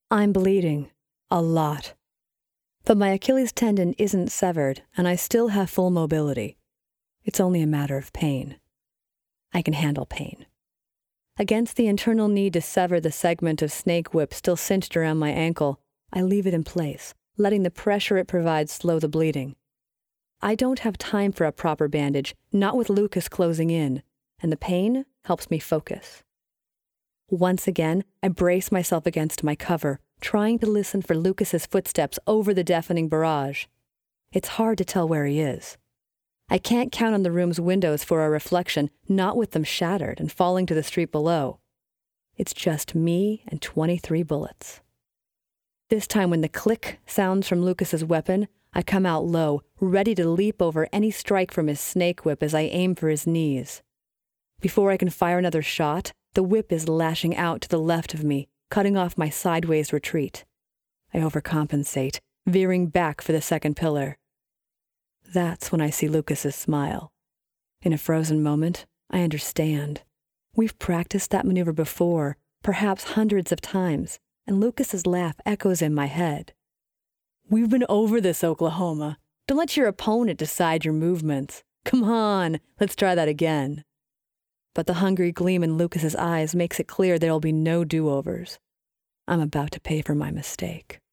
I'm bleeding. A lot. But my Achilles tendon isn't severed, and I still have full mobility. It's only a matter of pain. I can handle pain. Against the internal need to sever the segment of snake whip still cinched around my ankle, I leave it in place, letting the pressure it provides slow the bleeding. I don't have time for a proper bandage, not with Lucas closing in, and the pain helps me focus. Once again, I brace myself against my cover, trying to listen for Lucas's footsteps over the deafening barrage. It's hard to tell where he is. I can't count on the room's windows for a reflection, not with them shattered and falling to the street below. It's just me and 23 bullets. This time when the click sounds from Lucas's weapon, I come out low, ready to leap over any strike from his snake whip as I aim for his knees. Before I can fire another shot, the whip is lashing out to the left of me, cutting off my sideways retreat. I overcompensate, veering back for the second pillar. That's when I see Lucas's smile. In a frozen moment, I understand. We've practiced that maneuver before, perhaps hundreds of times, and Lucas's laugh echoes in my head. We've been over this, Oklahoma. Don't let your opponent decide your movements. Come on, let's try that again. But the hungry gleam in Lucas's eyes makes it clear there'll be no do-overs. I'm about to pay for my mistake.